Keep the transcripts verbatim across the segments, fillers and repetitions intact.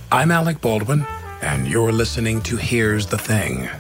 I'm Alec Baldwin, and you're listening to Here's the Thing.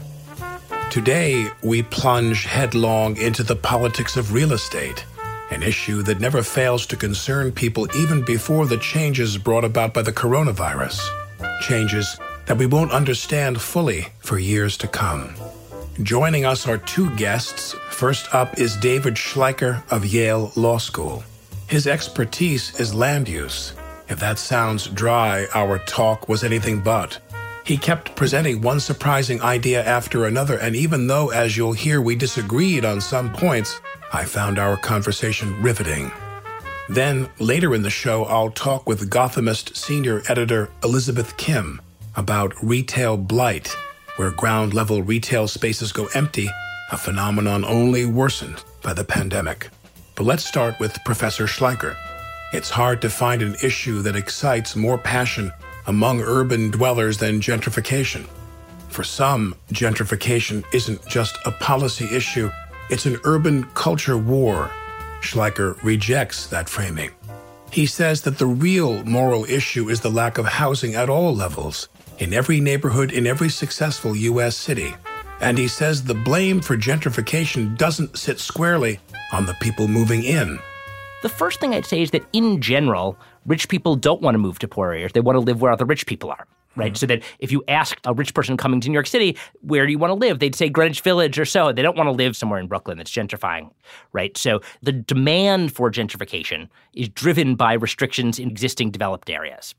Today, we plunge headlong into the politics of real estate, an issue that never fails to concern people even before the changes brought about by the coronavirus. Changes that we won't understand fully for years to come. Joining us are two guests. First up is David Schleicher of Yale Law School. His expertise is land use. If that sounds dry, our talk was anything but. He kept presenting one surprising idea after another, and even though, as you'll hear, we disagreed on some points, I found our conversation riveting. Then, later in the show, I'll talk with Gothamist senior editor Elizabeth Kim about retail blight, where ground-level retail spaces go empty, a phenomenon only worsened by the pandemic. But let's start with Professor Schleicher. It's hard to find an issue that excites more passion among urban dwellers than gentrification. For some, gentrification isn't just a policy issue, it's an urban culture war. Schleicher rejects that framing. He says that the real moral issue is the lack of housing at all levels, in every neighborhood, in every successful U S city. And he says the blame for gentrification doesn't sit squarely on the people moving in. The first thing I'd say is that in general, rich people don't want to move to poor areas. They want to live where other rich people are, right? Mm-hmm. So that if you asked a rich person coming to New York City, where do you want to live? They'd say Greenwich Village or so. They don't want to live somewhere in Brooklyn that's gentrifying, right? So the demand for gentrification is driven by restrictions in existing developed areas.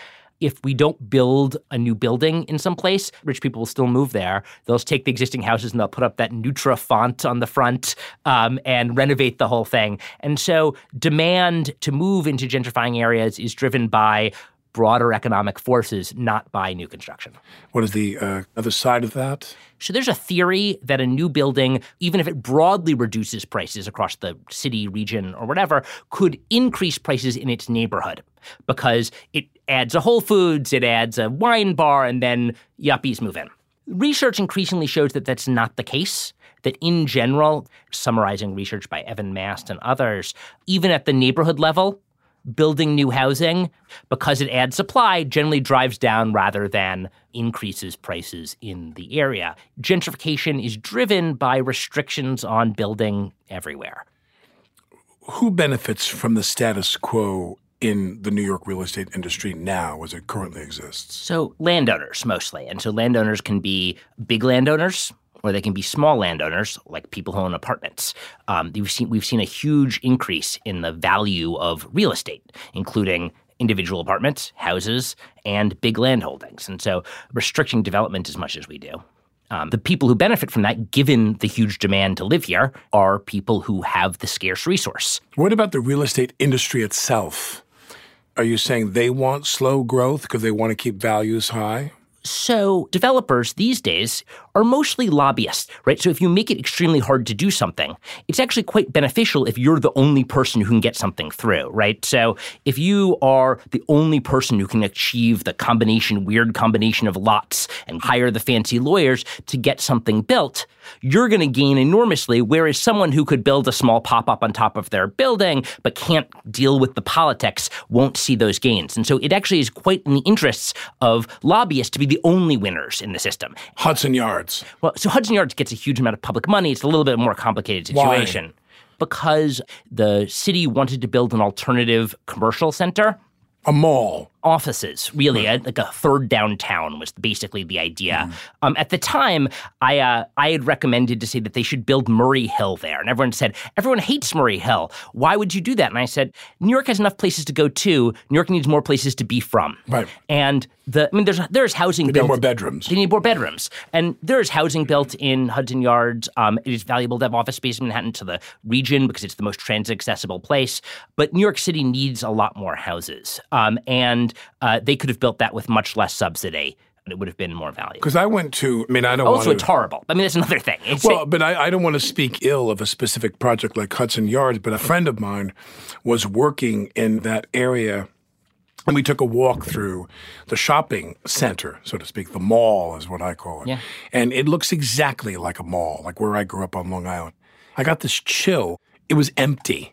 If we don't build a new building in some place, rich people will still move there. They'll take the existing houses and they'll put up that Nutra font on the front um, and renovate the whole thing. And so demand to move into gentrifying areas is driven by broader economic forces, not by new construction. What is the uh, other side of that? So there's a theory that a new building, even if it broadly reduces prices across the city, region, or whatever, could increase prices in its neighborhood because it adds a Whole Foods, it adds a wine bar, and then yuppies move in. Research increasingly shows that that's not the case, that in general, summarizing research by Evan Mast and others, even at the neighborhood level, building new housing, because it adds supply, generally drives down rather than increases prices in the area. Gentrification is driven by restrictions on building everywhere. Who benefits from the status quo in the New York real estate industry now as it currently exists? So landowners mostly. And so landowners can be big landowners, or they can be small landowners, like people who own apartments. Um, we've seen we've seen a huge increase in the value of real estate, including individual apartments, houses, and big land holdings. And so restricting development as much as we do. Um, the people who benefit from that, given the huge demand to live here, are people who have the scarce resource. What about the real estate industry itself? Are you saying they want slow growth because they want to keep values high? So developers these days are mostly lobbyists, right? So if you make it extremely hard to do something, it's actually quite beneficial if you're the only person who can get something through, right? So if you are the only person who can achieve the combination, weird combination of lots and hire the fancy lawyers to get something built, you're going to gain enormously, whereas someone who could build a small pop-up on top of their building but can't deal with the politics won't see those gains. And so it actually is quite in the interests of lobbyists to be the only winners in the system. Hudson Yards. Well, so Hudson Yards gets a huge amount of public money. It's a little bit more complicated situation. Why? Because the city wanted to build an alternative commercial center. A mall. Offices, really, a, like a third downtown was basically the idea. Mm. Um, at the time, I uh, I had recommended to say that they should build Murray Hill there. And everyone said, everyone hates Murray Hill. Why would you do that? And I said, New York has enough places to go to. New York needs more places to be from. Right. And the I mean, there's there's housing they built. They need more bedrooms. They need more bedrooms. And there's housing built in Hudson Yards. Um, it is valuable to have office space in Manhattan to the region because it's the most transit-accessible place. But New York City needs a lot more houses. Um, and uh, they could have built that with much less subsidy. It would have been more valuable. Because I went to, I mean, I don't also, want to... it's horrible. I mean, that's another thing. It's well, a, but I, I don't want to speak ill of a specific project like Hudson Yards, but a friend of mine was working in that area, and we took a walk through the shopping center, so to speak. The mall is what I call it. Yeah. And it looks exactly like a mall, like where I grew up on Long Island. I got this chill. It was empty.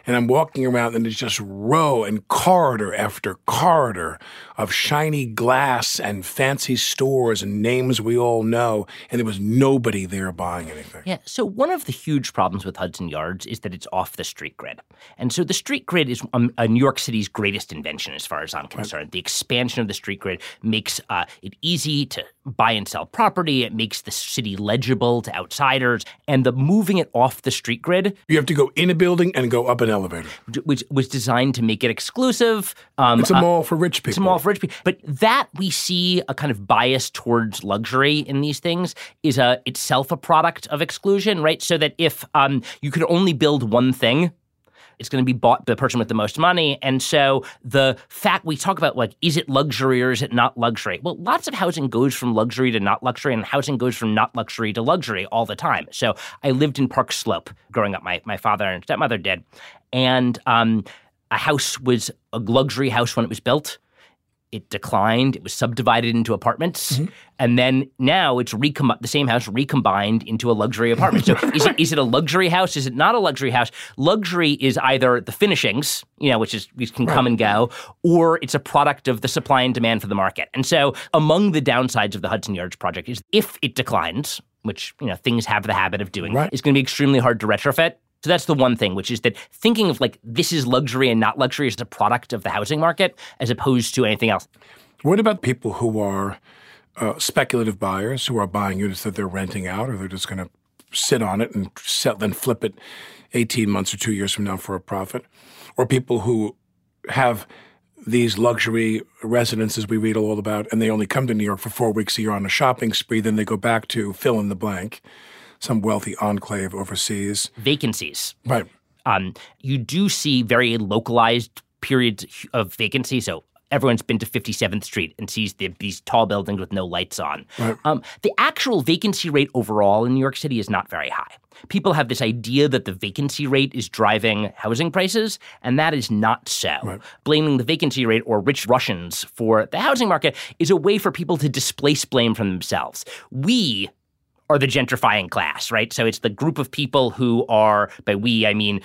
And I'm walking around, and there's just row and corridor after corridor of shiny glass and fancy stores and names we all know, and there was nobody there buying anything. Yeah, so one of the huge problems with Hudson Yards is that it's off the street grid. And so the street grid is um, uh, New York City's greatest invention as far as I'm concerned. Right. The expansion of the street grid makes uh, it easy to buy and sell property. It makes the city legible to outsiders. And the moving it off the street grid— You have to go in a building and go up an elevator. Which was designed to make it exclusive. Um, it's a mall uh, for rich people. It's a mall for rich people. But that we see a kind of bias towards luxury in these things is a, itself a product of exclusion, right? So that if um, you could only build one thing, it's going to be bought by the person with the most money. And so the fact we talk about, like, is it luxury or is it not luxury? Well, lots of housing goes from luxury to not luxury, and housing goes from not luxury to luxury all the time. So I lived in Park Slope growing up. My, my father and stepmother did. And um, a house was a luxury house when it was built. It declined. It was subdivided into apartments. Mm-hmm. And then now it's recom- the same house recombined into a luxury apartment. So is it, is it a luxury house? Is it not a luxury house? Luxury is either the finishings, you know, which is which can right. come and go, or it's a product of the supply and demand for the market. And so among the downsides of the Hudson Yards project is if it declines, which, you know, things have the habit of doing, right. it's going to be extremely hard to retrofit. So that's the one thing, which is that thinking of, like, this is luxury and not luxury is a product of the housing market as opposed to anything else. What about people who are uh, speculative buyers who are buying units that they're renting out, or they're just going to sit on it and sell, then flip it eighteen months or two years from now for a profit? Or people who have these luxury residences we read all about, and they only come to New York for four weeks a year on a shopping spree, then they go back to fill in the blank, some wealthy enclave overseas. Vacancies. Right. Um, you do see very localized periods of vacancy. So everyone's been to fifty-seventh Street and sees the, these tall buildings with no lights on. Right. Um, the actual vacancy rate overall in New York City is not very high. People have this idea that the vacancy rate is driving housing prices, and that is not so. Right. Blaming the vacancy rate or rich Russians for the housing market is a way for people to displace blame from themselves. We are the gentrifying class, right? So it's the group of people who are, by we, I mean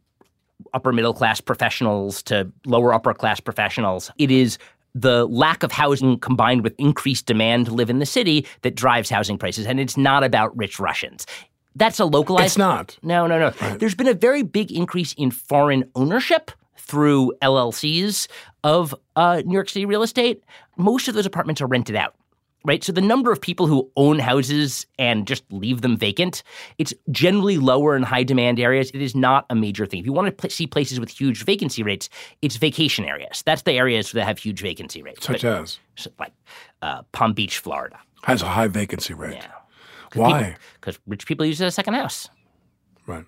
upper middle class professionals to lower upper class professionals. It is the lack of housing combined with increased demand to live in the city that drives housing prices, and it's not about rich Russians. That's a localized— It's not. No, no, no. Right. There's been a very big increase in foreign ownership through L L Cs of uh, New York City real estate. Most of those apartments are rented out. Right? So the number of people who own houses and just leave them vacant, it's generally lower in high-demand areas. It is not a major thing. If you want to pl- see places with huge vacancy rates, it's vacation areas. That's the areas that have huge vacancy rates. Such but, as? Like uh, Palm Beach, Florida. Has a high vacancy rate. Yeah. Why? Because rich people use it as a second house. Right.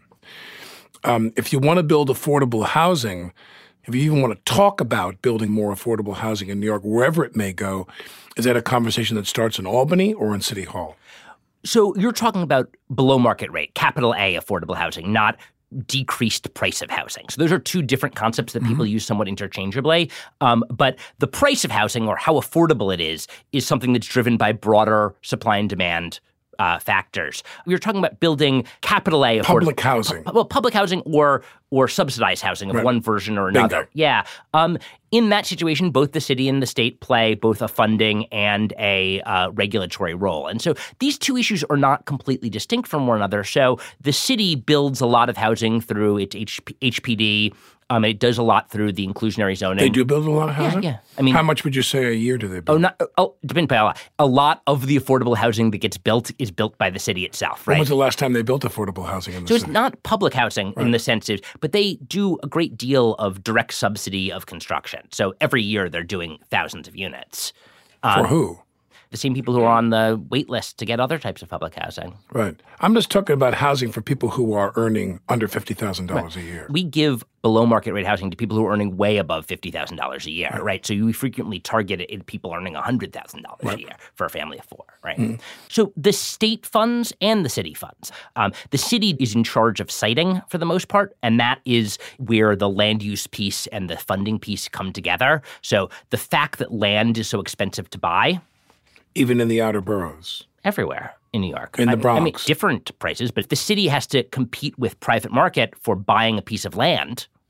Um, if you want to build affordable housing, if you even want to talk about building more affordable housing in New York, wherever it may go, is that a conversation that starts in Albany or in City Hall? So you're talking about below market rate, capital A affordable housing, not decreased price of housing. So those are two different concepts that people mm-hmm. use somewhat interchangeably. Um, but the price of housing, or how affordable it is, is something that's driven by broader supply and demand Uh, factors. We were talking about building capital A public housing. Pu- well, public housing or or subsidized housing of right. one version or another. Bingo. Yeah. Um, in that situation, both the city and the state play both a funding and a uh, regulatory role. And so these two issues are not completely distinct from one another. So the city builds a lot of housing through its H P- H P D. Um, it does a lot through the inclusionary zoning. They do build a lot of housing? Yeah, yeah. I mean, how much would you say a year do they build? Oh, not, oh, depends by a lot. A lot of the affordable housing that gets built is built by the city itself, right? When was the last time they built affordable housing in the so city? So it's not public housing right. in the sense of, but they do a great deal of direct subsidy of construction. So every year they're doing thousands of units. Um, For who? The same people who are on the wait list to get other types of public housing. Right. I'm just talking about housing for people who are earning under fifty thousand dollars right. a year. We give below market rate housing to people who are earning way above fifty thousand dollars a year, right? right? So we frequently target it at people earning one hundred thousand dollars right. a year for a family of four, right? Mm. So the state funds and the city funds. Um, the city is in charge of siting for the most part, and that is where the land use piece and the funding piece come together. So the fact that land is so expensive to buy— even in the outer boroughs? Everywhere in New York. In the Bronx? I, I mean, different prices, but if the city has to compete with private market for buying a piece of land,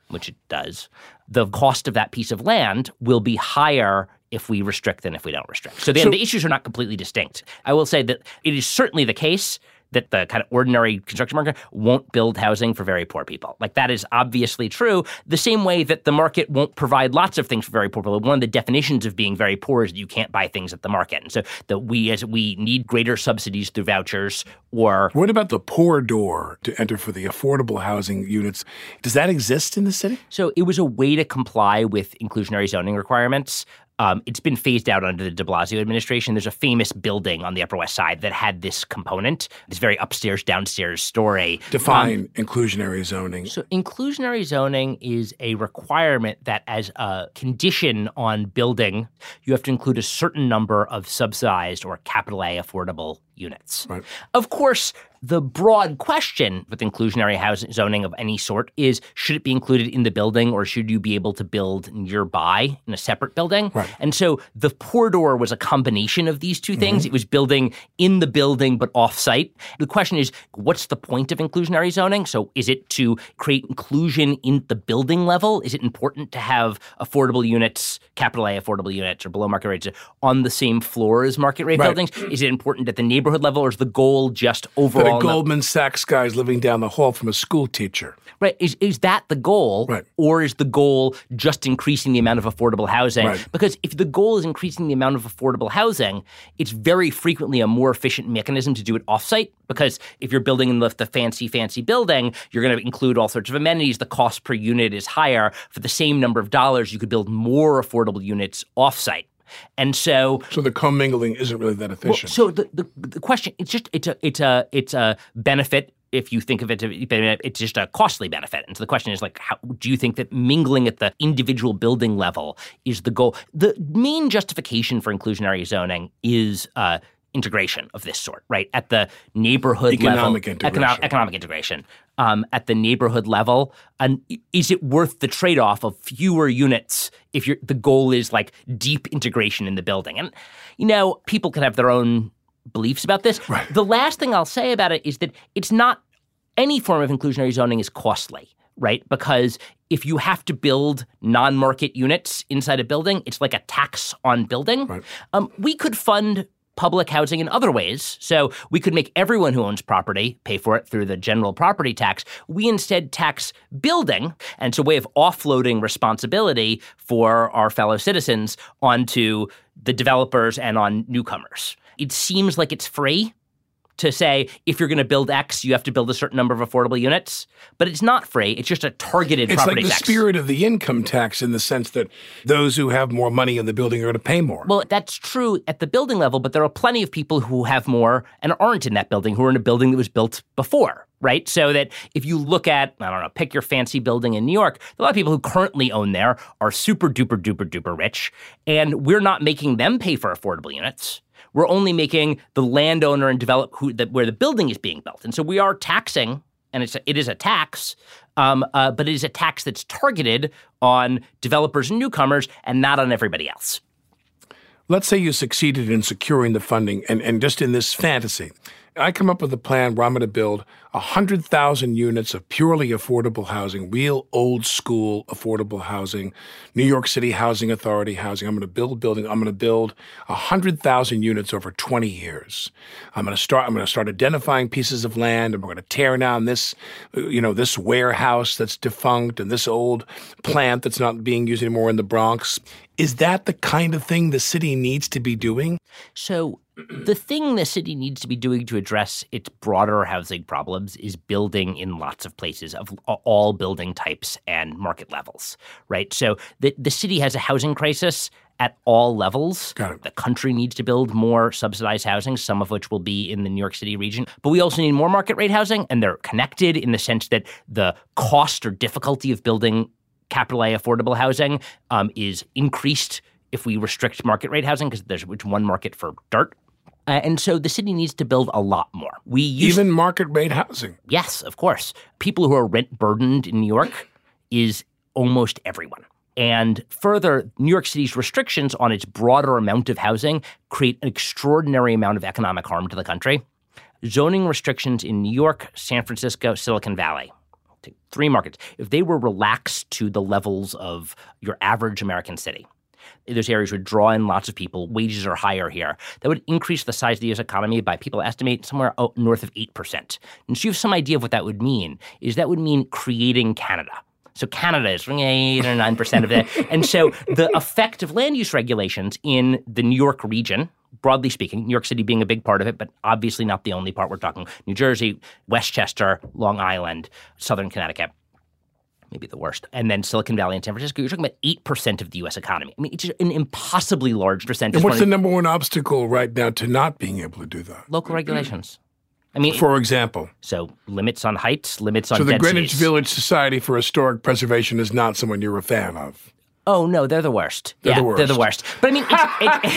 which it does, the cost of that piece of land will be higher if we restrict than if we don't restrict. So, the, so the issues are not completely distinct. I will say that it is certainly the case that the kind of ordinary construction market won't build housing for very poor people. Like, that is obviously true, the same way that the market won't provide lots of things for very poor people. One of the definitions of being very poor is that you can't buy things at the market. And so that we, as we need greater subsidies through vouchers or... What about the poor door to enter for the affordable housing units? Does that exist in the city? So it was a way to comply with inclusionary zoning requirements. Um, it's been phased out under the de Blasio administration. There's a famous building on the Upper West Side that had this component, this very upstairs, downstairs story. Define um, inclusionary zoning. So inclusionary zoning is a requirement that as a condition on building, you have to include a certain number of subsidized or capital A affordable units. Right. Of course, the broad question with inclusionary housing zoning of any sort is, should it be included in the building or should you be able to build nearby in a separate building? Right. And so the poor door was a combination of these two things. Mm-hmm. It was building in the building but off-site. The question is, what's the point of inclusionary zoning? So is it to create inclusion in the building level? Is it important to have affordable units, capital A affordable units or below market rates on the same floor as market rate right. buildings? Is it important at the neighborhood level, or is the goal just overall? That a Goldman Sachs guy is living down the hall from a school teacher. Right. Is is that the goal? Right. Or is the goal just increasing the amount of affordable housing? Right. Because if the goal is increasing the amount of affordable housing, it's very frequently a more efficient mechanism to do it offsite. Because if you're building in the, the fancy, fancy building, you're going to include all sorts of amenities. The cost per unit is higher. For the same number of dollars, you could build more affordable units offsite. And so, so the commingling isn't really that efficient. Well, so the, the the question, it's just it's a it's a it's a benefit. If you think of it, it's just a costly benefit. And so the question is, like, how, do you think that mingling at the individual building level is the goal? The main justification for inclusionary zoning is uh, integration of this sort, right? At the neighborhood economic level, integration. Econo- economic integration. Um, at the neighborhood level, and is it worth the trade-off of fewer units if you're, the goal is like deep integration in the building? And, you know, people can have their own beliefs about this. Right. The last thing I'll say about it is that it's not any form of inclusionary zoning is costly, right? Because if you have to build non-market units inside a building, it's like a tax on building. Right. Um, we could fund public housing in other ways. So we could make everyone who owns property pay for it through the general property tax. We instead tax building, and it's a way of offloading responsibility for our fellow citizens onto the developers and on newcomers. It seems like it's free to say, if you're going to build X, you have to build a certain number of affordable units. But it's not free. It's just a targeted it's property tax. It's like the tax. spirit of the income tax in the sense that those who have more money in the building are going to pay more. Well, that's true at the building level, but there are plenty of people who have more and aren't in that building, who are in a building that was built before, right? So that if you look at, I don't know, pick your fancy building in New York, a lot of people who currently own there are super duper duper duper rich, and we're not making them pay for affordable units. We're only making the landowner and develop who the, where the building is being built. And so we are taxing, and it's a, it is a tax, um, uh, but it is a tax that's targeted on developers and newcomers and not on everybody else. Let's say you succeeded in securing the funding, and, and just in this fantasy, I come up with a plan where I'm going to build one hundred thousand units of purely affordable housing, real old school affordable housing, New York City Housing Authority housing. I'm going to build building. I'm going to build one hundred thousand units over twenty years. I'm going to start I'm going to start identifying pieces of land, and we're going to tear down this, you know, this warehouse that's defunct and this old plant that's not being used anymore in the Bronx. Is that the kind of thing the city needs to be doing? So the thing the city needs to be doing to address its broader housing problems is building in lots of places of all building types and market levels, right? So the, the city has a housing crisis at all levels. Got it. The country needs to build more subsidized housing, some of which will be in the New York City region. But we also need more market rate housing, and they're connected in the sense that the cost or difficulty of building capital A affordable housing um, is increased if we restrict market rate housing, because there's one market for dirt. Uh, and so the city needs to build a lot more. We used, Even market rate housing? Yes, of course. People who are rent burdened in New York is almost everyone. And further, New York City's restrictions on its broader amount of housing create an extraordinary amount of economic harm to the country. Zoning restrictions in New York, San Francisco, Silicon Valley, three markets, if they were relaxed to the levels of your average American city, those areas would draw in lots of people. Wages are higher here. That would increase the size of the U S economy by, people estimate, somewhere north of eight percent. And so you have some idea of what that would mean, is that would mean creating Canada. So Canada is eight or nine percent of that. And so the effect of land use regulations in the New York region, broadly speaking, New York City being a big part of it, but obviously not the only part. We're talking New Jersey, Westchester, Long Island, Southern Connecticut, maybe the worst, and then Silicon Valley and San Francisco. You're talking about eight percent of the U S economy. I mean, it's an impossibly large percentage. And what's the number one obstacle right now to not being able to do that? Local regulations. I mean, for example, so limits on heights, limits on so the densities. Greenwich Village Society for Historic Preservation is not someone you're a fan of. Oh, no, they're the worst. They're yeah, the worst. They're the worst. But I mean, it's,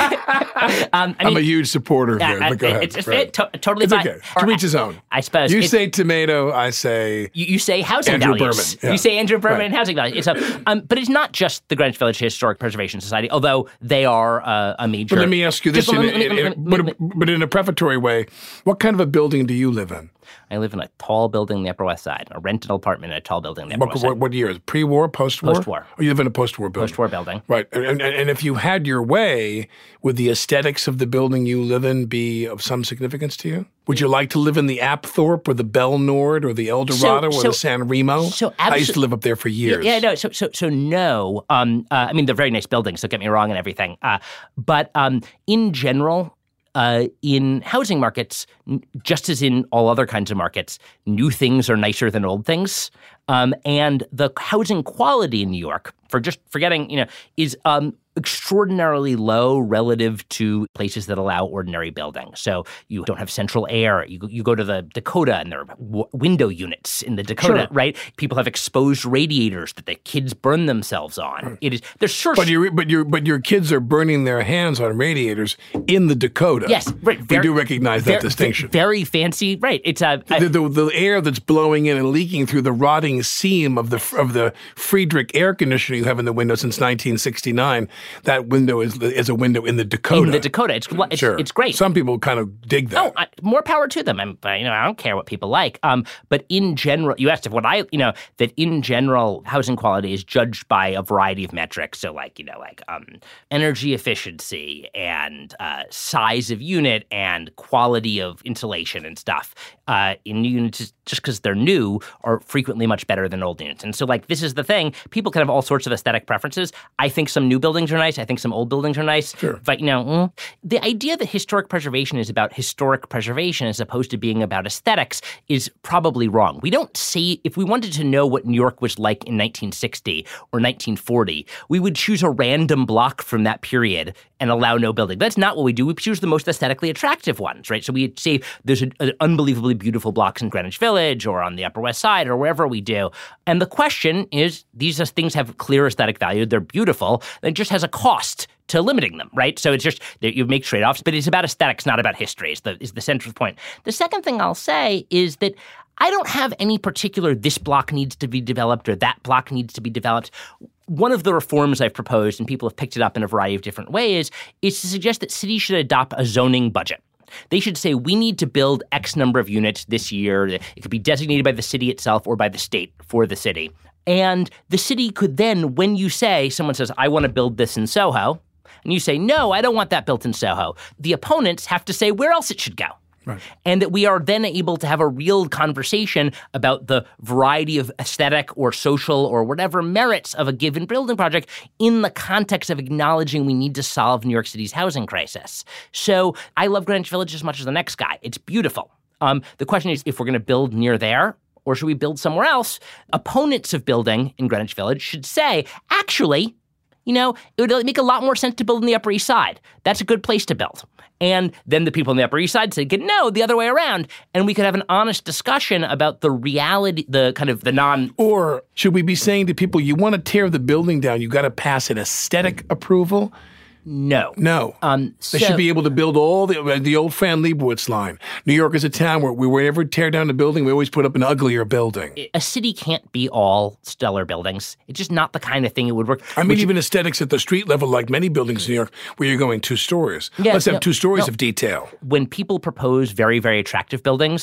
it's, um, I mean, I'm a huge supporter of uh, theirs, but go uh, ahead. It's, it's right. it, to- totally it's fine. okay. Or, To each his own. I suppose. You It's, say tomato, I say You, you say housing Andrew values. Berman, yeah. You say Andrew Berman Right. and housing values. It's a, um, but it's not just the Greenwich Village Historic Preservation Society, although they are uh, a major. But let me ask you this, Just in, let me- in- let me- in- let me- let me- but, but in a prefatory way, what kind of a building do you live in? I live in a tall building in the Upper West Side, a rented apartment in a tall building in the Upper What, West Side. what, what year? Pre-war, post-war? Post-war. Oh, you live in a post-war building. Post-war building. Right. And, and, and if you had your way, would the aesthetics of the building you live in be of some significance to you? Would you like to live in the Apthorpe or the Belnord or the El Dorado So- or so- the San Remo? so I used abso- to live up there for years. Yeah, no. So, so, so no. Um, uh, I mean, they're very nice buildings. Don't get me wrong, and everything. Uh, but um, in general, uh, in housing markets, n- just as in all other kinds of markets, new things are nicer than old things. Um, and the housing quality in New York, for just forgetting, you know, is um, extraordinarily low relative to places that allow ordinary building. So you don't have central air. You, you go to the Dakota and there are w- window units in the Dakota, Sure. right? People have exposed radiators that the kids burn themselves on. It is there's sure But your but your but your kids are burning their hands on radiators in the Dakota. yes, right. we Very, do recognize that very, distinction. Very fancy, right? It's a the, the, the air that's blowing in and leaking through the rotting seam of the of the Friedrich air conditioner you have in the window since nineteen sixty-nine. That window is is a window in the Dakota. in the Dakota. It's it's, Sure. it's great. Some people kind of dig that. Oh, I, more power to them. I'm, you know, I don't care what people like. Um, but in general, you asked if what I, you know, that in general, housing quality is judged by a variety of metrics. So, like, you know, like um, energy efficiency and uh, size of unit and quality of insulation and stuff. Uh, in new units, just because they're new, are frequently much better than old units. And so, like, this is the thing. People can have all sorts of aesthetic preferences. I think some new buildings are nice. I think some old buildings are nice. Sure. But, you know, mm, the idea that historic preservation is about historic preservation as opposed to being about aesthetics is probably wrong. We don't say, if we wanted to know what New York was like in nineteen sixty or nineteen forty, we would choose a random block from that period and allow no building. That's not what we do. We choose the most aesthetically attractive ones, right? So we say there's an, an unbelievably beautiful blocks in Greenwich Village or on the Upper West Side or wherever we do. And the question is, these things have clear aesthetic value. They're beautiful. It just has a cost to limiting them, right? So it's just that you make trade-offs, but it's about aesthetics, not about history, is the, is the central point. The second thing I'll say is that I don't have any particular this block needs to be developed or that block needs to be developed. One of the reforms I've proposed, and people have picked it up in a variety of different ways, is to suggest that cities should adopt a zoning budget. They should say, we need to build X number of units this year. It could be designated by the city itself or by the state for the city. And the city could then, when you say, someone says, I want to build this in Soho, and you say, no, I don't want that built in Soho, the opponents have to say where else it should go. Right. And that we are then able to have a real conversation about the variety of aesthetic or social or whatever merits of a given building project in the context of acknowledging we need to solve New York City's housing crisis. So I love Greenwich Village as much as the next guy. It's beautiful. Um, the question is, if we're going to build near there, or should we build somewhere else? Opponents of building in Greenwich Village should say, actually, you know, it would make a lot more sense to build in the Upper East Side. That's a good place to build. And then the people on the Upper East Side say, no, the other way around. And we could have an honest discussion about the reality, the kind of the non... Or should we be saying to people, you want to tear the building down, you got to pass an aesthetic approval? No. No. Um, They so- should be able to build all the the old Fran Lebowitz line. New York is a town where we whenever tear down a building, we always put up an uglier building. A city can't be all stellar buildings. It's just not the kind of thing it would work. I mean, Which- even aesthetics at the street level, like many buildings in New York, where you're going two stories. Yeah, Let's have no, two stories no. of detail. when people propose very, very attractive buildings,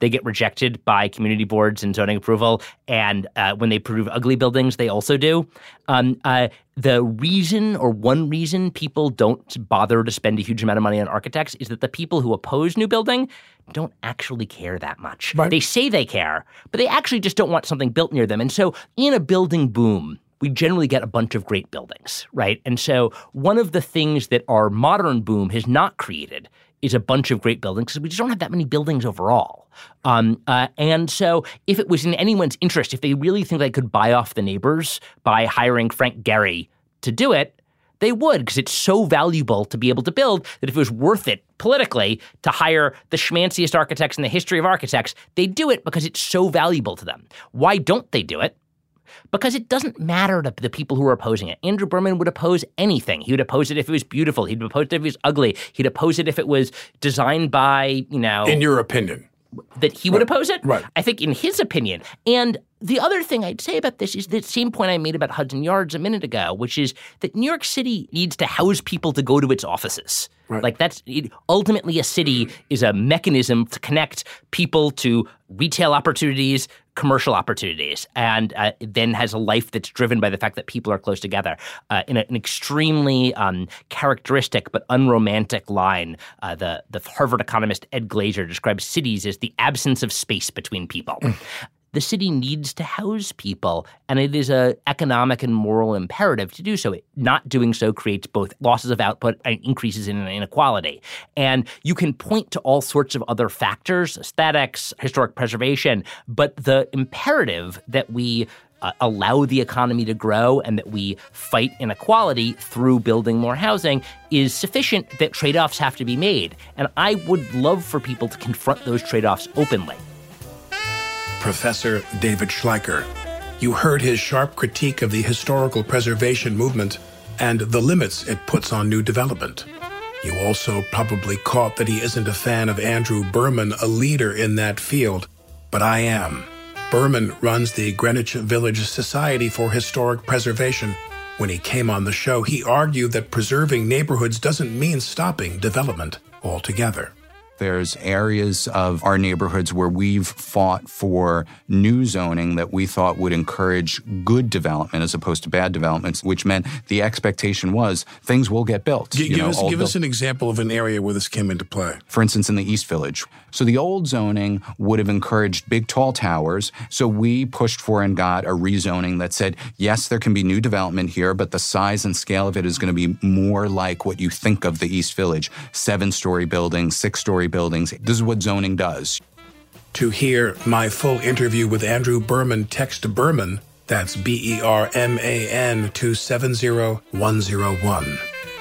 they get rejected by community boards and zoning approval. And uh, when they approve ugly buildings, they also do. Um, uh, the reason or one reason people don't bother to spend a huge amount of money on architects is that the people who oppose new building don't actually care that much. Right. They say they care, but they actually just don't want something built near them. And so in a building boom, we generally get a bunch of great buildings, right? And so one of the things that our modern boom has not created is a bunch of great buildings because we just don't have that many buildings overall. Um, uh, and so if it was in anyone's interest, if they really think they could buy off the neighbors by hiring Frank Gehry to do it, they would, because it's so valuable to be able to build that if it was worth it politically to hire the schmanciest architects in the history of architects, they'd do it because it's so valuable to them. Why don't they do it? Because it doesn't matter to the people who are opposing it. Andrew Berman would oppose anything. He would oppose it if it was beautiful. He'd oppose it if it was ugly. He'd oppose it if it was designed by, you know... In your opinion. That he would right. oppose it? Right. I think in his opinion. And the other thing I'd say about this is the same point I made about Hudson Yards a minute ago, which is that New York City needs to house people to go to its offices. Right. Like that's it, ultimately a city is a mechanism to connect people to retail opportunities, commercial opportunities, and uh, it then has a life that's driven by the fact that people are close together. Uh, in a, an extremely um, characteristic but unromantic line, uh, the, the Harvard economist Ed Glazer describes cities as the absence of space between people. Mm. The city needs to house people, and it is an economic and moral imperative to do so. Not doing so creates both losses of output and increases in inequality. And you can point to all sorts of other factors, aesthetics, historic preservation, but the imperative that we uh, allow the economy to grow and that we fight inequality through building more housing is sufficient that trade-offs have to be made. And I would love for people to confront those trade-offs openly. Professor David Schleicher. You heard his sharp critique of the historical preservation movement and the limits it puts on new development. You also probably caught that he isn't a fan of Andrew Berman, a leader in that field, but I am. Berman runs the Greenwich Village Society for Historic Preservation. When he came on the show, he argued that preserving neighborhoods doesn't mean stopping development altogether. There's areas of our neighborhoods where we've fought for new zoning that we thought would encourage good development as opposed to bad developments, which meant the expectation was things will get built. G- you give know, us, give built. us an example of an area where this came into play. For instance, in the East Village. So the old zoning would have encouraged big, tall towers. So we pushed for and got a rezoning that said, yes, there can be new development here, but the size and scale of it is going to be more like what you think of the East Village. Seven-story buildings, six-story buildings. This is what zoning does. To hear my full interview with Andrew Berman, text Berman, that's B E R M A N, to seven zero one zero one.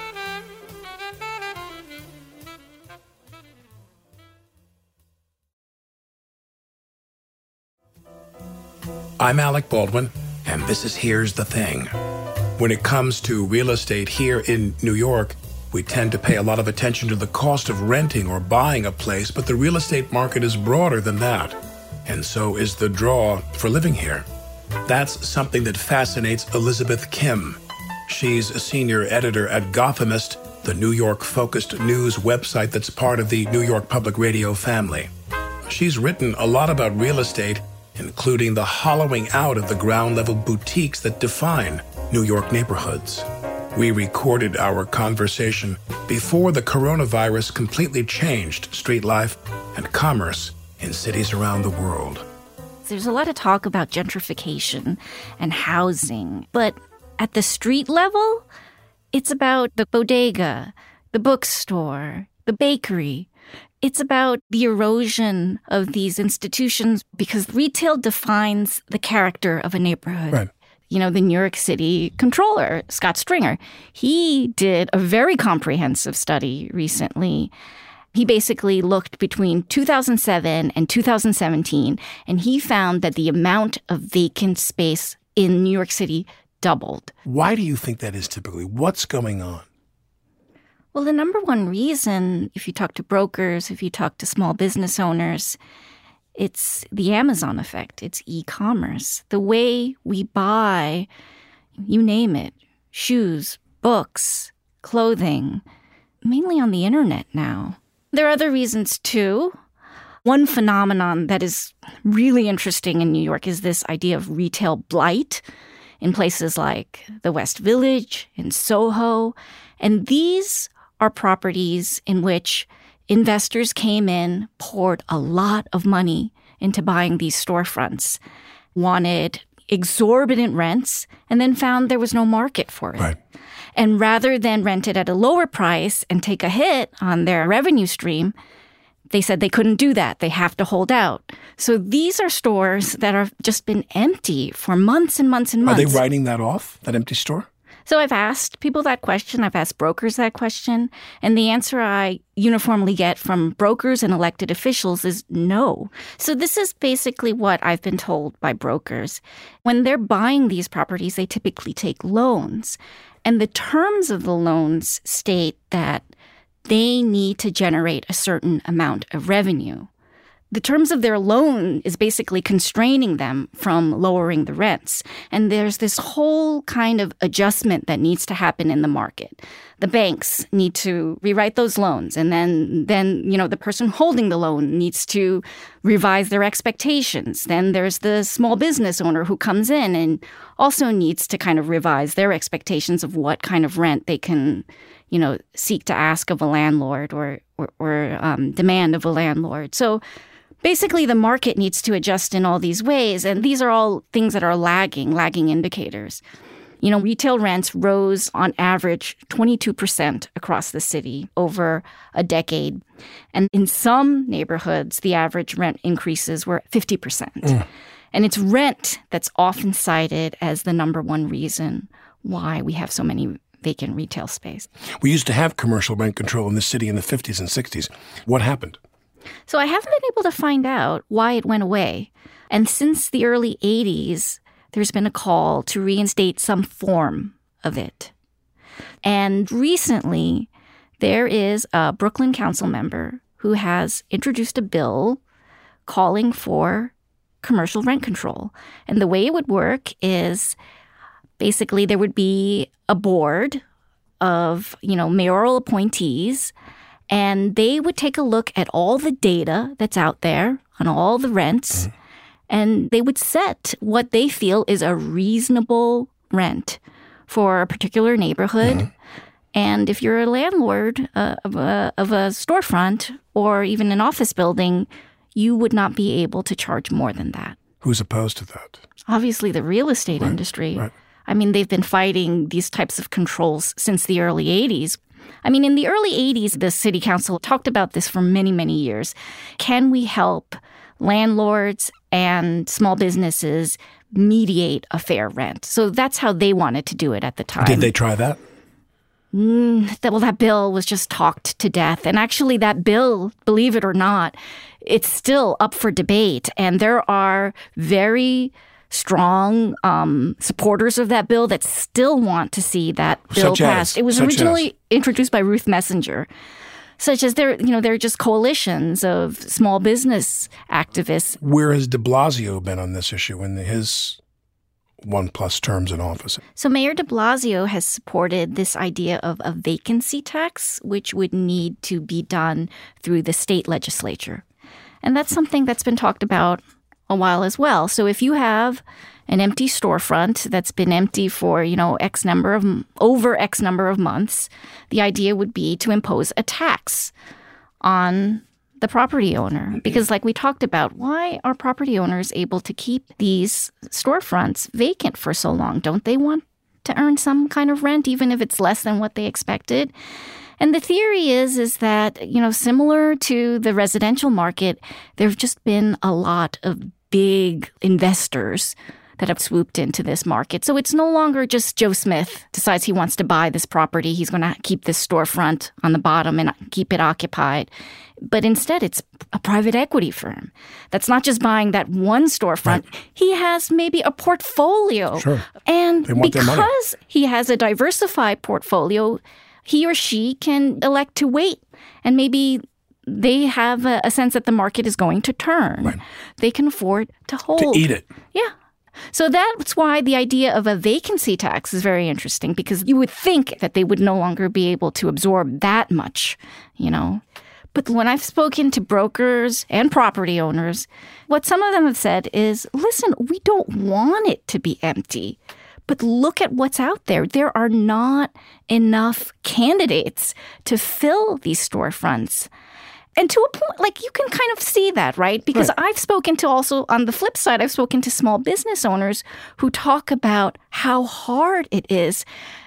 I'm Alec Baldwin, and this is Here's the Thing. When it comes to real estate here in New York, we tend to pay a lot of attention to the cost of renting or buying a place, but the real estate market is broader than that, and so is the draw for living here. That's something that fascinates Elizabeth Kim. She's a senior editor at Gothamist, the New York-focused news website that's part of the New York Public Radio family. She's written a lot about real estate, including the hollowing out of the ground-level boutiques that define New York neighborhoods. We recorded our conversation before the coronavirus completely changed street life and commerce in cities around the world. There's a lot of talk about gentrification and housing, but at the street level, it's about the bodega, the bookstore, the bakery. It's about the erosion of these institutions because retail defines the character of a neighborhood. Right. You know, the New York City controller, Scott Stringer, he did a very comprehensive study recently. He basically looked between two thousand seven and two thousand seventeen, and he found that the amount of vacant space in New York City doubled. Why do you think that is typically? What's going on? Well, the number one reason, if you talk to brokers, if you talk to small business owners, it's the Amazon effect. It's e-commerce. The way we buy, you name it, shoes, books, clothing, mainly on the internet now. There are other reasons too. One phenomenon that is really interesting in New York is this idea of retail blight in places like the West Village, in Soho. And these are properties in which investors came in, poured a lot of money into buying these storefronts, wanted exorbitant rents, and then found there was no market for it. Right. And rather than rent it at a lower price and take a hit on their revenue stream, they said they couldn't do that. They have to hold out. So these are stores that have just been empty for months and months and months. Are they writing that off, that empty store? So I've asked people that question. I've asked brokers that question. And the answer I uniformly get from brokers and elected officials is no. So this is basically what I've been told by brokers. When they're buying these properties, they typically take loans. And the terms of the loans state that they need to generate a certain amount of revenue. The terms of their loan is basically constraining them from lowering the rents. And there's this whole kind of adjustment that needs to happen in the market. The banks need to rewrite those loans. And then, then you know, the person holding the loan needs to revise their expectations. Then there's the small business owner who comes in and also needs to kind of revise their expectations of what kind of rent they can, you know, seek to ask of a landlord or, or, or um, demand of a landlord. So basically, the market needs to adjust in all these ways, and these are all things that are lagging, lagging indicators. You know, retail rents rose on average twenty-two percent across the city over a decade. And in some neighborhoods, the average rent increases were fifty percent. Mm. And it's rent that's often cited as the number one reason why we have so many vacant retail space. We used to have commercial rent control in this city in the fifties and sixties. What happened? So I haven't been able to find out why it went away. And since the early eighties, there's been a call to reinstate some form of it. And recently, there is a Brooklyn council member who has introduced a bill calling for commercial rent control. And the way it would work is basically there would be a board of, you know, mayoral appointees, and they would take a look at all the data that's out there on all the rents, mm-hmm. and they would set what they feel is a reasonable rent for a particular neighborhood. Mm-hmm. And if you're a landlord uh, of, a, of a storefront or even an office building, you would not be able to charge more than that. Who's opposed to that? Obviously, the real estate right. industry. Right. I mean, they've been fighting these types of controls since the early eighties. I mean, in the early eighties, the city council talked about this for many, many years. Can we help landlords and small businesses mediate a fair rent? So that's how they wanted to do it at the time. Did they try that? Mm, that, well, that bill was just talked to death. And actually, that bill, believe it or not, it's still up for debate. And there are very strong um, supporters of that bill that still want to see that bill Such passed. As, it was such originally as. introduced by Ruth Messenger. Such as there, you know, there are just coalitions of small business activists. Where has de Blasio been on this issue in his one-plus terms in office? So Mayor de Blasio has supported this idea of a vacancy tax, which would need to be done through the state legislature. And that's something that's been talked about a while as well. So if you have an empty storefront that's been empty for, you know, X number of, over X number of months, the idea would be to impose a tax on the property owner. Because like we talked about, why are property owners able to keep these storefronts vacant for so long? Don't they want to earn some kind of rent, even if it's less than what they expected? And the theory is, is that, you know, similar to the residential market, there have just been a lot of big investors that have swooped into this market. So it's no longer just Joe Smith decides he wants to buy this property. He's going to keep this storefront on the bottom and keep it occupied. But instead, it's a private equity firm that's not just buying that one storefront. Right. He has maybe a portfolio. Sure. And they want their money. Because he has a diversified portfolio, he or she can elect to wait. And maybe they have a, a sense that the market is going to turn. Right. They can afford to hold. To eat it. Yeah. So that's why the idea of a vacancy tax is very interesting, because you would think that they would no longer be able to absorb that much, you know. But when I've spoken to brokers and property owners, what some of them have said is, listen, we don't want it to be empty. But look at what's out there. There are not enough candidates to fill these storefronts. And to a point, like, you can kind of see that, right? Because right. I've spoken to also, on the flip side, I've spoken to small business owners who talk about how hard it is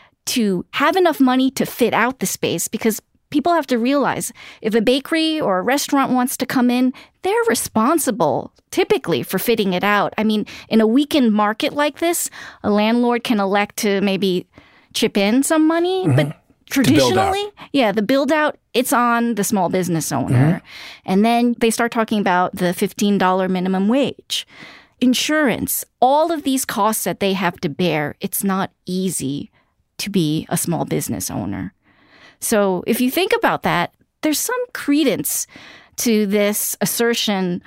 to have enough money to fit out the space, because people have to realize if a bakery or a restaurant wants to come in, they're responsible typically for fitting it out. I mean, in a weakened market like this, a landlord can elect to maybe chip in some money, mm-hmm. but traditionally, yeah, the build out, it's on the small business owner. Mm-hmm. And then they start talking about the fifteen dollars minimum wage, insurance, all of these costs that they have to bear. It's not easy to be a small business owner. So if you think about that, there's some credence to this assertion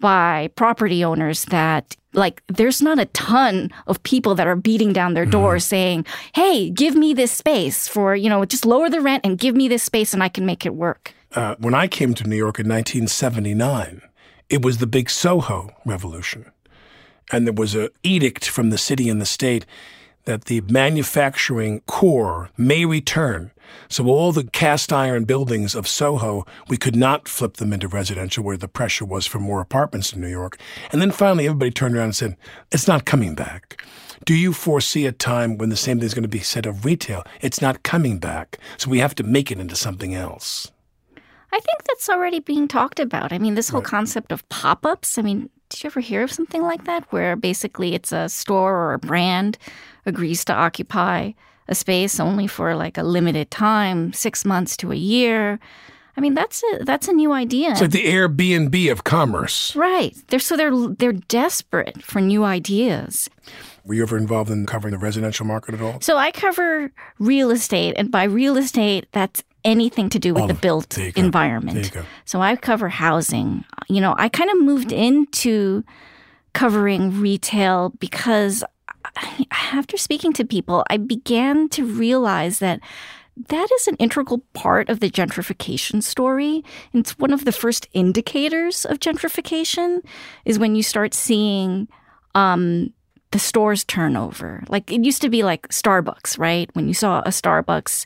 by property owners that, like, there's not a ton of people that are beating down their doors mm-hmm. saying, hey, give me this space for, you know, just lower the rent and give me this space and I can make it work. Uh, when I came to New York in nineteen seventy-nine, it was the big Soho revolution. And there was an edict from the city and the state that the manufacturing core may return. So all the cast iron buildings of Soho, we could not flip them into residential where the pressure was for more apartments in New York. And then finally everybody turned around and said, it's not coming back. Do you foresee a time when the same thing is going to be said of retail? It's not coming back. So we have to make it into something else. I think that's already being talked about. I mean, this whole right. concept of pop-ups, I mean, did you ever hear of something like that where basically it's a store or a brand agrees to occupy a space only for like a limited time, six months to a year? I mean, that's a that's a new idea. It's like the Airbnb of commerce. Right. They're so they're they're desperate for new ideas. Were you ever involved in covering the residential market at all? So I cover real estate, and by real estate, that's anything to do with all the built environment. There you go. So I cover housing. You know, I kind of moved into covering retail because after speaking to people, I began to realize that that is an integral part of the gentrification story. And it's one of the first indicators of gentrification is when you start seeing um, the stores turnover. Like it used to be like Starbucks, right? When you saw a Starbucks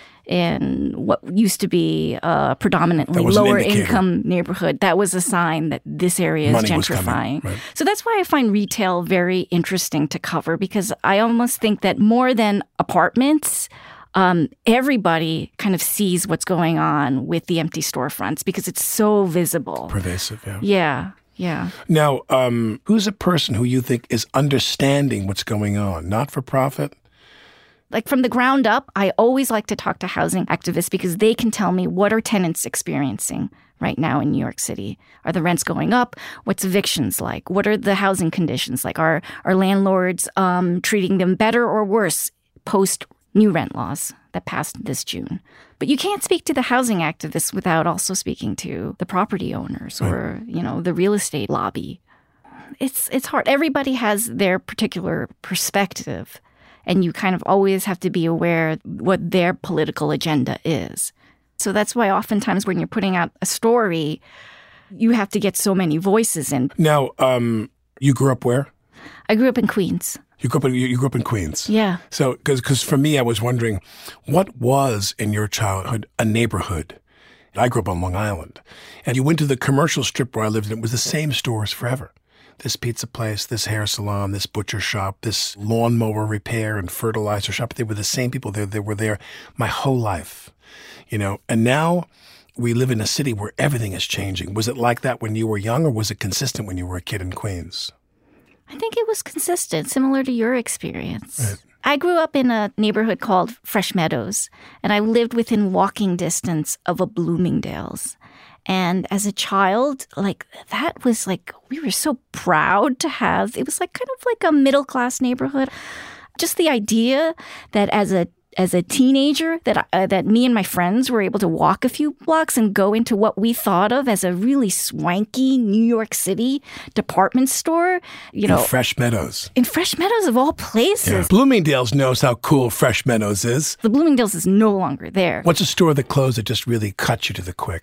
in what used to be a predominantly lower income neighborhood, that was a sign that this area is Money gentrifying. Right. So that's why I find retail very interesting to cover, because I almost think that more than apartments, um, everybody kind of sees what's going on with the empty storefronts because it's so visible. Pervasive, yeah. Yeah, yeah. Now, um, who's a person who you think is understanding what's going on? Not for profit? Like from the ground up, I always like to talk to housing activists because they can tell me what are tenants experiencing right now in New York City. Are the rents going up? What's evictions like? What are the housing conditions like? Are are landlords um, treating them better or worse post new rent laws that passed this June? But you can't speak to the housing activists without also speaking to the property owners or, you know, the real estate lobby. It's it's hard. Everybody has their particular perspective. And you kind of always have to be aware what their political agenda is. So that's why oftentimes when you're putting out a story, you have to get so many voices in. Now, um, you grew up where? I grew up in Queens. You grew up in, you grew up in Queens? Yeah. So, because for me, I was wondering, what was in your childhood a neighborhood? I grew up on Long Island. And you went to the commercial strip where I lived, and it was the same stores forever. This pizza place, this hair salon, this butcher shop, this lawnmower repair and fertilizer shop. They were the same people. They, they were there my whole life, you know. And now we live in a city where everything is changing. Was it like that when you were young, or was it consistent when you were a kid in Queens? I think it was consistent, similar to your experience. Right. I grew up in a neighborhood called Fresh Meadows, and I lived within walking distance of a Bloomingdale's. And as a child, like that was like, we were so proud to have, it was like kind of like a middle-class neighborhood. Just the idea that as a as a teenager, that uh, that me and my friends were able to walk a few blocks and go into what we thought of as a really swanky New York City department store. You know, in Fresh Meadows. In Fresh Meadows of all places. Yeah. Bloomingdale's knows how cool Fresh Meadows is. The Bloomingdale's is no longer there. What's a store that closed that just really cut you to the quick?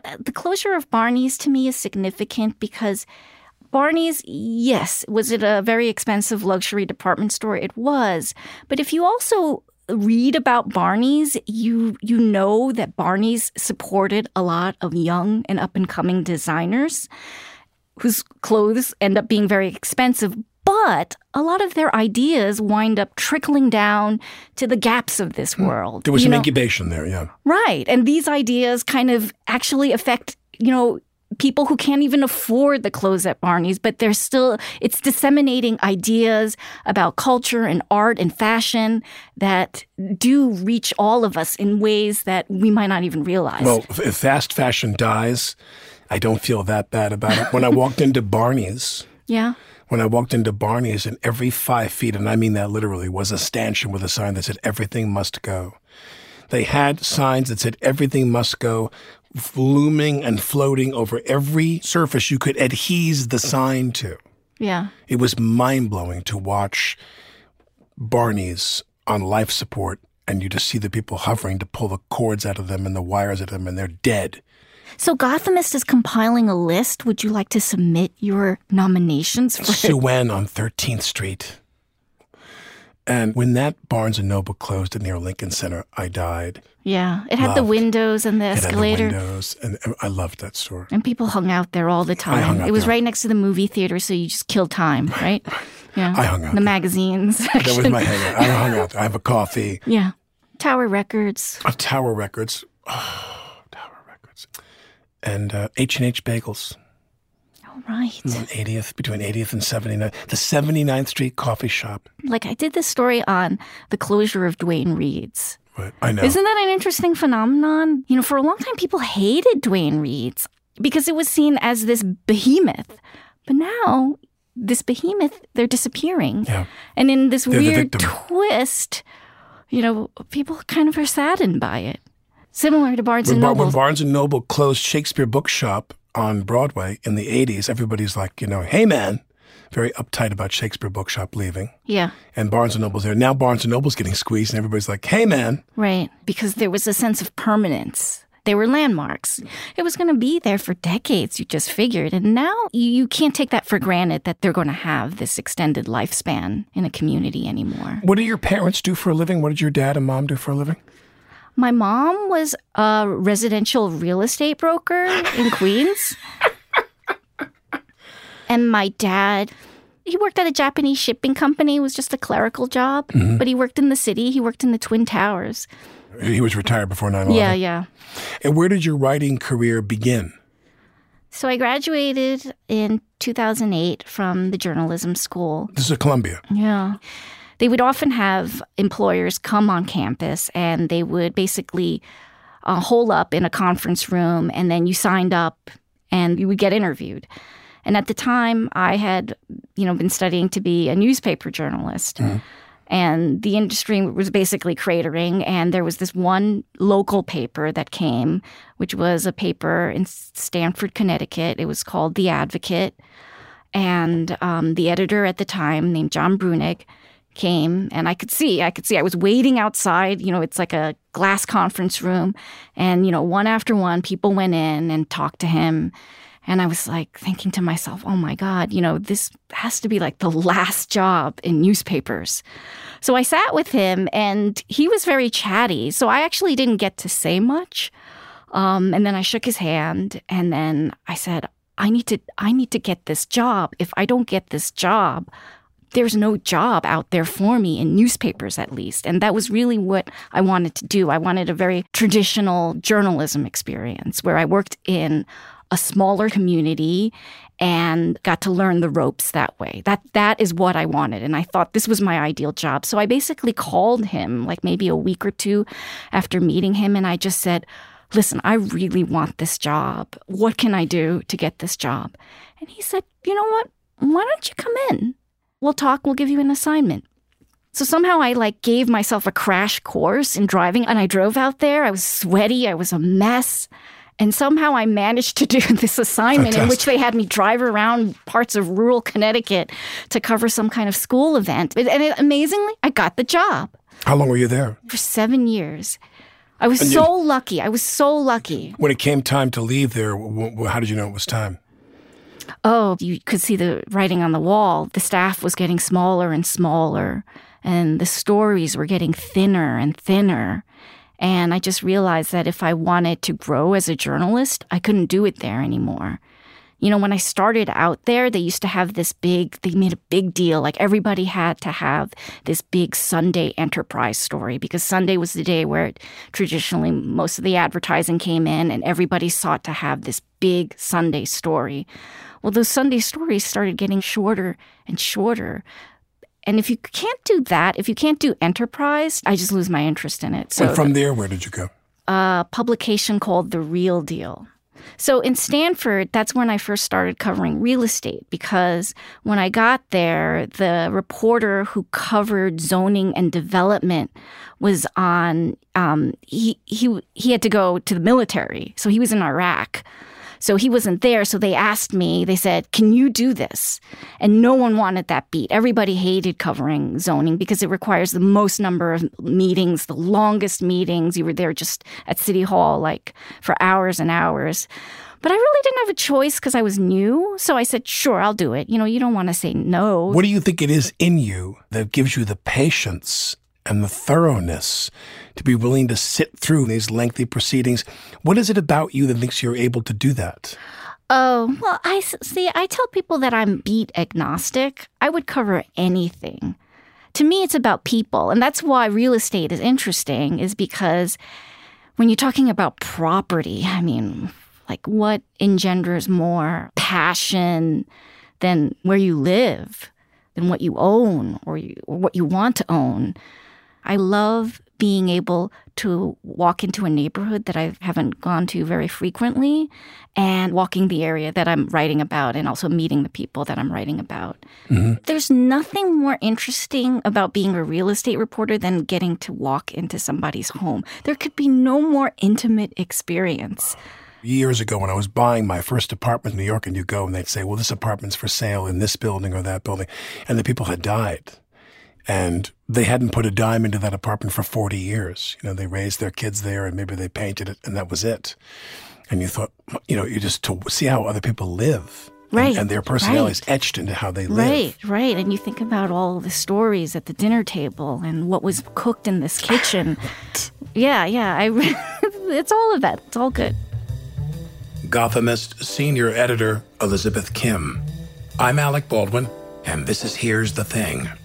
the closure of Barney's to me is significant because Barney's, yes, was it a very expensive luxury department store? It was. But if you also read about Barney's, you you know that Barney's supported a lot of young and up-and-coming designers whose clothes end up being very expensive. But a lot of their ideas wind up trickling down to the gaps of this world. There was you some know? incubation there, yeah. Right. And these ideas kind of actually affect, you know, people who can't even afford the clothes at Barney's, but they're still, it's disseminating ideas about culture and art and fashion that do reach all of us in ways that we might not even realize. Well, if fast fashion dies, I don't feel that bad about it. When I walked into Barney's, yeah. When I walked into Barney's, and every five feet, and I mean that literally, was a stanchion with a sign that said, everything must go. They had signs that said, everything must go, looming and floating over every surface you could adhese the sign to. Yeah. It was mind-blowing to watch Barney's on life support, and you just see the people hovering to pull the cords out of them and the wires out of them, and they're dead. So Gothamist is compiling a list. Would you like to submit your nominations for it? Sue Wen on thirteenth Street. And when that Barnes and Noble closed near Lincoln Center, I died. Yeah. It had Loved. the windows and the It escalator. had the windows, and I loved that store. And people hung out there all the I time. hung out It was there. right next to the movie theater, so you just killed time, right? Yeah. I hung out The there. magazines section. That was my hangout. I hung out there. I have a coffee. Yeah. Tower Records. Uh, Tower Records. Oh, Tower Records. And uh, H and H Bagels. All right. On eightieth, between eightieth and seventy-ninth. The seventy-ninth Street Coffee Shop. Like I did this story on the closure of Duane Reade's. Right. I know. Isn't that an interesting phenomenon? You know, for a long time, people hated Duane Reade's because it was seen as this behemoth. But now, this behemoth, they're disappearing. Yeah. And in this They're the weird victim. twist, you know, people kind of are saddened by it. Similar to Barnes When, and Bar- Noble. when Barnes and Noble closed Shakespeare Bookshop on Broadway in the eighties, everybody's like, you know, hey, man, very uptight about Shakespeare Bookshop leaving. Yeah. And Barnes and Noble's there. Now Barnes and Noble's getting squeezed, and everybody's like, hey, man. Right. Because there was a sense of permanence. They were landmarks. It was going to be there for decades, you just figured. And now you, you can't take that for granted that they're going to have this extended lifespan in a community anymore. What do your parents do for a living? What did your dad and mom do for a living? My mom was a residential real estate broker in Queens. And my dad, he worked at a Japanese shipping company. It was just a clerical job. Mm-hmm. But he worked in the city. He worked in the Twin Towers. He was retired before nine eleven. Yeah, yeah. And where did your writing career begin? So I graduated in two thousand eight from the journalism school. This is at Columbia. Yeah. They would often have employers come on campus and they would basically uh, hole up in a conference room, and then you signed up and you would get interviewed. And at the time, I had, you know, been studying to be a newspaper journalist. Mm-hmm. And the industry was basically cratering. And there was this one local paper that came, which was a paper in Stamford, Connecticut. It was called The Advocate. And um, the editor at the time, named John Brunig, came, and I could see, I could see, I was waiting outside, you know, it's like a glass conference room. And, you know, one after one, people went in and talked to him. And I was like thinking to myself, oh my God, you know, this has to be like the last job in newspapers. So I sat with him, and he was very chatty. So I actually didn't get to say much. Um, and then I shook his hand, and then I said, I need to, I need to get this job. If I don't get this job, there's no job out there for me in newspapers, at least. And that was really what I wanted to do. I wanted a very traditional journalism experience where I worked in a smaller community and got to learn the ropes that way. That that is what I wanted. And I thought this was my ideal job. So I basically called him like maybe a week or two after meeting him. And I just said, listen, I really want this job. What can I do to get this job? And he said, you know what? Why don't you come in? We'll talk. We'll give you an assignment. So somehow I like gave myself a crash course in driving, and I drove out there. I was sweaty. I was a mess. And somehow I managed to do this assignment Fantastic. in which they had me drive around parts of rural Connecticut to cover some kind of school event. And it, amazingly, I got the job. How long were you there? For seven years. I was And so you- lucky. I was so lucky. When it came time to leave there, w- w- how did you know it was time? Oh, you could see the writing on the wall. The staff was getting smaller and smaller, and the stories were getting thinner and thinner. And I just realized that if I wanted to grow as a journalist, I couldn't do it there anymore. You know, when I started out there, they used to have this big, they made a big deal. Like everybody had to have this big Sunday enterprise story because Sunday was the day where traditionally most of the advertising came in and everybody sought to have this big Sunday story. Well, those Sunday stories started getting shorter and shorter. And if you can't do that, if you can't do enterprise, I just lose my interest in it. So And from there, where did you go? a publication called The Real Deal. So in Stanford, that's when I first started covering real estate because when I got there, the reporter who covered zoning and development was on, um, he, he, he had to go to the military. So he was in Iraq. So he wasn't there. So they asked me, they said, can you do this? And no one wanted that beat. Everybody hated covering zoning because it requires the most number of meetings, the longest meetings. You were there just at City Hall, like for hours and hours. But I really didn't have a choice because I was new. So I said, sure, I'll do it. You know, you don't want to say no. What do you think it is in you that gives you the patience and the thoroughness to be willing to sit through these lengthy proceedings? What is it about you that thinks you're able to do that? Oh, well, I see, I tell people that I'm beat agnostic. I would cover anything. To me, it's about people. And that's why real estate is interesting, is because when you're talking about property, I mean, like what engenders more passion than where you live, than what you own or, you, or what you want to own? I love being able to walk into a neighborhood that I haven't gone to very frequently and walking the area that I'm writing about and also meeting the people that I'm writing about. Mm-hmm. There's nothing more interesting about being a real estate reporter than getting to walk into somebody's home. There could be no more intimate experience. Years ago when I was buying my first apartment in New York, and you go and they'd say, well, this apartment's for sale in this building or that building. And the people had died. And they hadn't put a dime into that apartment for forty years. You know, they raised their kids there and maybe they painted it and that was it. And you thought, you know, you just to see how other people live. Right. And, and their personality is right. etched into how they live. Right, right. And you think about all the stories at the dinner table and what was cooked in this kitchen. yeah, yeah. I, it's all of that. It's all good. Gothamist senior editor Elizabeth Kim. I'm Alec Baldwin, and this is Here's the Thing.